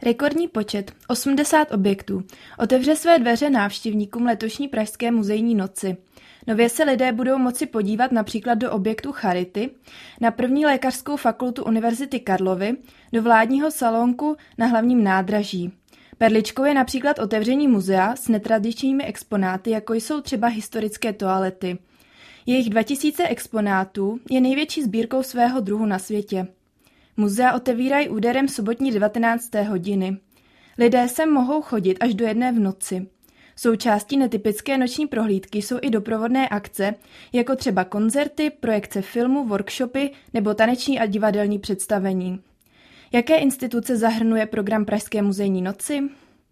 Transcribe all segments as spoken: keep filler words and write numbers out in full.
Rekordní počet, osmdesát objektů, otevře své dveře návštěvníkům letošní pražské muzejní noci. Nově se lidé budou moci podívat například do objektu Charity, na první lékařskou fakultu Univerzity Karlovy, do vládního salonku na hlavním nádraží. Perličkou je například otevření muzea s netradičními exponáty, jako jsou třeba historické toalety. Jejich dva tisíce exponátů je největší sbírkou svého druhu na světě. Muzea otevírají úderem sobotní devatenácté hodiny. Lidé sem mohou chodit až do jedné v noci. Součástí netypické noční prohlídky jsou i doprovodné akce, jako třeba koncerty, projekce filmu, workshopy nebo taneční a divadelní představení. Jaké instituce zahrnuje program Pražské muzejní noci?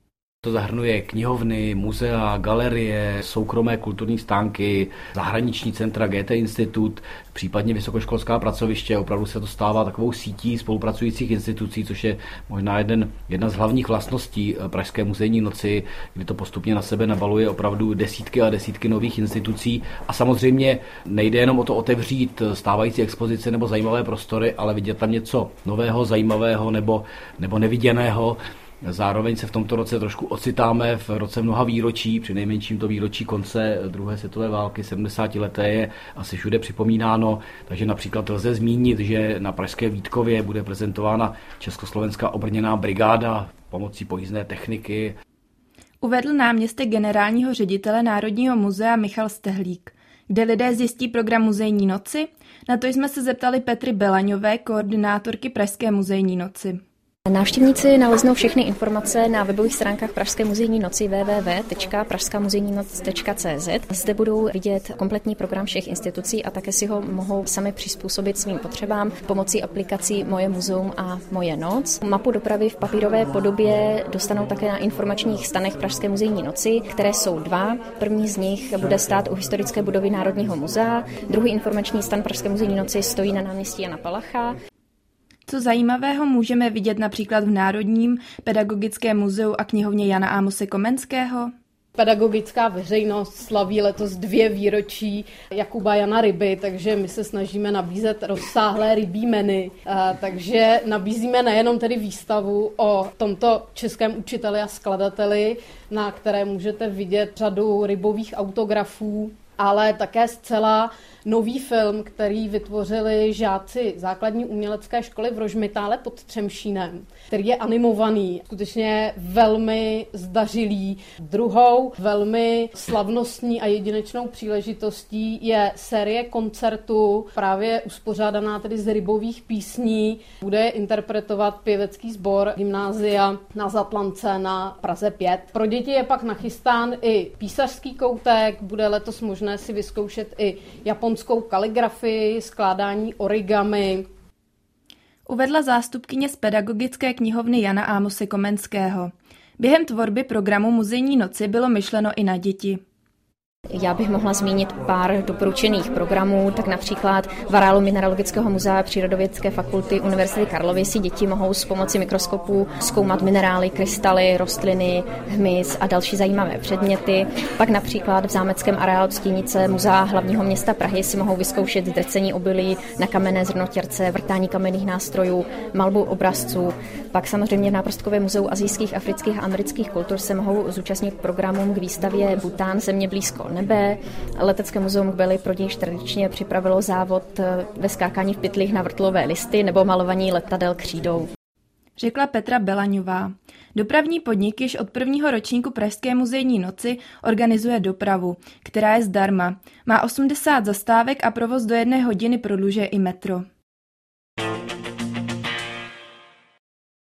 To zahrnuje knihovny, muzea, galerie, soukromé kulturní stánky, zahraniční centra, Goethe institut, případně vysokoškolská pracoviště. Opravdu se to stává takovou sítí spolupracujících institucí, což je možná jeden, jedna z hlavních vlastností Pražské muzejní noci, kdy to postupně na sebe nabaluje opravdu desítky a desítky nových institucí. A samozřejmě nejde jenom o to otevřít stávající expozice nebo zajímavé prostory, ale vidět tam něco nového, zajímavého nebo, nebo neviděného. Zároveň se v tomto roce trošku ocitáme v roce mnoha výročí, přinejmenším to výročí konce druhé světové války, sedmdesátileté je asi všude připomínáno, takže například lze zmínit, že na pražské Vítkově bude prezentována Československá obrněná brigáda pomocí pojízdné techniky. Uvedl náměstek generálního ředitele Národního muzea Michal Stehlík. Kde lidé zjistí program muzejní noci? Na to jsme se zeptali Petry Belaňové, koordinátorky Pražské muzejní noci. Návštěvníci naleznou všechny informace na webových stránkách Pražské muzejní noci w w w tečka pražská muzejní noc tečka c z. Zde budou vidět kompletní program všech institucí a také si ho mohou sami přizpůsobit svým potřebám pomocí aplikací Moje muzeum a Moje noc. Mapu dopravy v papírové podobě dostanou také na informačních stanech Pražské muzejní noci, které jsou dva. První z nich bude stát u historické budovy Národního muzea, druhý informační stan Pražské muzejní noci stojí na náměstí Jana Palacha. Co zajímavého můžeme vidět například v Národním pedagogickém muzeu a knihovně Jana Amose Komenského? Pedagogická veřejnost slaví letos dvě výročí Jakuba Jana Ryby, takže my se snažíme nabízet rozsáhlé rybí menu. Takže nabízíme nejenom tedy výstavu o tomto českém učiteli a skladateli, na které můžete vidět řadu rybových autografů, ale také zcela nový film, který vytvořili žáci základní umělecké školy v Rožmitále pod Třemšínem, který je animovaný, skutečně velmi zdařilý. Druhou velmi slavnostní a jedinečnou příležitostí je série koncertů, právě uspořádaná tedy z rybových písní. Bude je interpretovat pěvecký sbor Gymnázia na Zatlance na Praze pět. Pro děti je pak nachystán i písařský koutek, bude letos možné si vyzkoušet i japonskou kaligrafii, skládání origami. Uvedla zástupkyně z pedagogické knihovny Jana Amose Komenského. Během tvorby programu Muzejní noci bylo myšleno i na děti. Já bych mohla zmínit pár doporučených programů, tak například v areálu Mineralogického muzea Přírodovědecké fakulty Univerzity Karlovy si děti mohou s pomocí mikroskopu zkoumat minerály, krystaly, rostliny, hmyz a další zajímavé předměty. Pak například v zámeckém areálu Stěnice Muzea hlavního města Prahy si mohou vyzkoušet drcení obilí na kamenné zrnotěrce, vrtání kamenných nástrojů, malbu obrazců. Pak samozřejmě v Náprostkově muzeu asijských, afrických a amerických kultur se mohou zúčastnit programům k výstavě Bután, země blízko nebe. Letecké muzeum Kbely pro již tradičně připravilo závod ve skákání v pytlích na vrtlové listy nebo malovaní letadel křídou. Řekla Petra Belaňová. Dopravní podnik již od prvního ročníku Pražské muzejní noci organizuje dopravu, která je zdarma. Má osmdesát zastávek a provoz do jedné hodiny prodlužuje i metro.